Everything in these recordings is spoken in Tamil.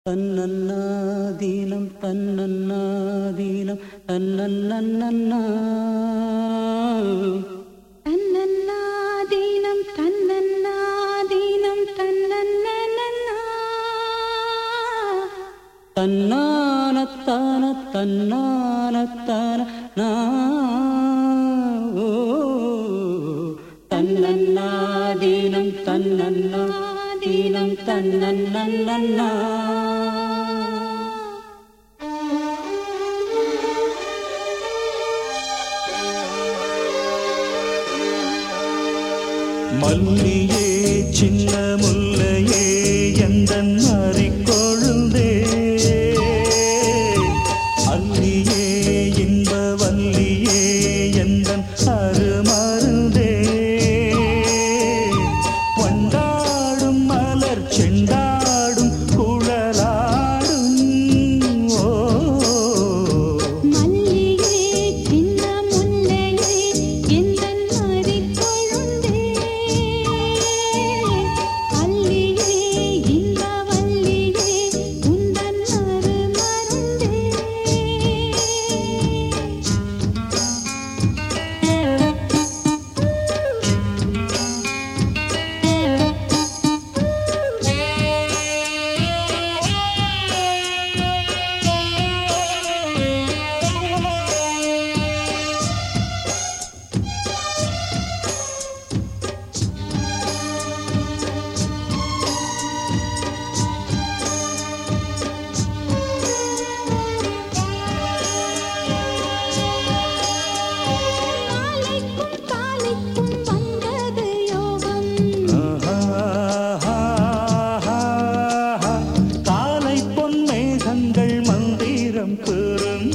தன்னன்னாதீனம் தன்னன்னாதீனம் தன்னன்னன்னா தன்னன்னாதீனம் தன்னன்னாதீனம் தன்னன்னன்னா தன்னானத்தான தன்னானத்தான தன்னன்னாதீனம் தன்னன்னாதீனம் தன்னன்னன்னா மல்லியே சின்ன முல்லையே எந்தன் மாறிக்கொழுந்தே அல்லியே இன்ப வல்லியே எந்தன் அருமருந்தே வண்டாடும் மலர் செண்டாடும் குழலாடும் ஓ மல்லியே சின்ன முல்லையே எந்தன் மாறிக்கொழுந்தே அல்லியே இன்ப வல்லியே உந்தன் அருமருந்தே காலைக்கும் வந்தது யோகம் காலை பொன்மேகங்கள் மந்திரம் கூறும்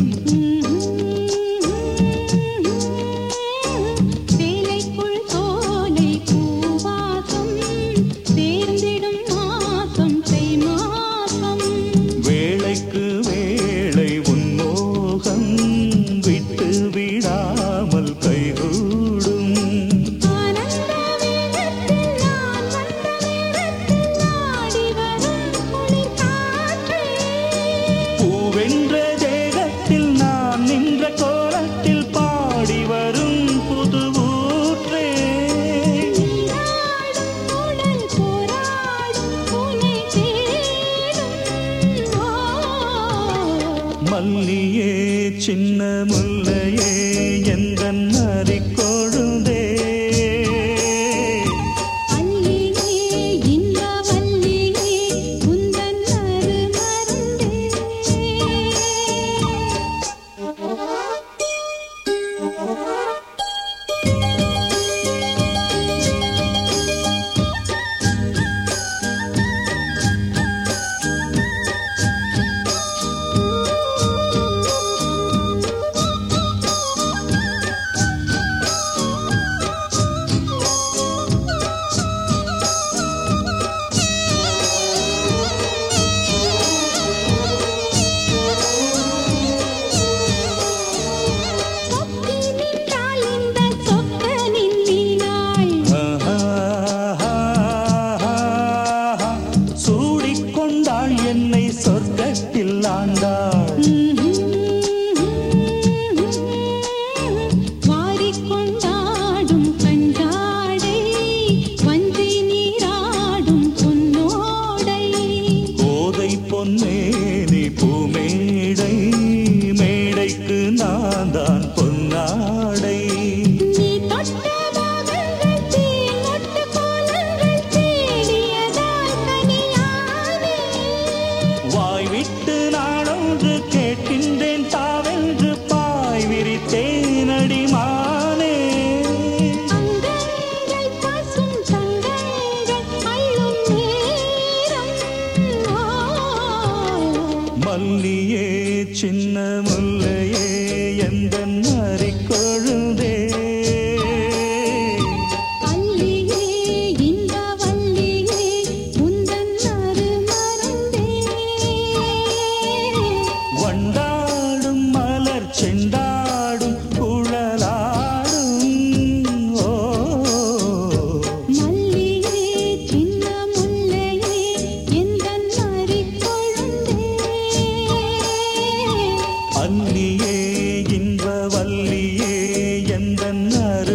வேலைக்குள் சோலை பூவாசம் சேர்ந்திடும் மாசம் தை மாசம் வேளைக்கு வேளை உன்மோகம் விட்டு விடாமல் கைகூடும் ஆனந்த வேகத்தில் நான் வந்த நேரத்தில் நாடி வரும் குளிர் காற்றே பூவென்ற தேகத்தில் நான் நின்ற கோலத்தில் பாடி வரும் புது ஊற்றே நீராடும் உடல் போராடும் உனை தேடும் மல்லியே சின்ன முல்லையே எந்தன் மாறிக்கொழுந்தே அல்லியே இன்ப வல்லியே உந்தன் அருமருந்தே சொக்கி நின்றாள் இந்த சொக்கனின் மீனாள் சூடிக்கொண்டாள் என்னை சொர்க்கத்தில் ஆண்டாள் வாரிக்கொண்டாடும் கஞ்சாடை வஞ்சி நீராடும் பொன்னோடை கோதை பொன்னேனி பூமேடை மேடைக்கு நான் தான் பொன்னாடை நீ தொட்ட பாகங்கள் தேனொட்டு கோலங்கள் தேடியதால் கனியானே வாய் விட்டு நாடொன்று கேட்கின்றேன் தாவென்று பாய் விரித்தேன் அடிமானே அங்கங்கள் பசும் தங்கங்கள் அள்ளும் நேரம் மல்லியே சின்ன முல்லையே எந்தன் மாறிக்கொழுந்தே அல்லியே இன்ப வல்லியே உந்தன் அருமருந்தே வண்டாடும் மலர் செண்டாடும் குழலாடும் ஓ மல்லியே சின்ன முல்லையே எந்தன் மாறிக்கொழுந்தே அல்லியே இன்ப வல்லியே எந்தன்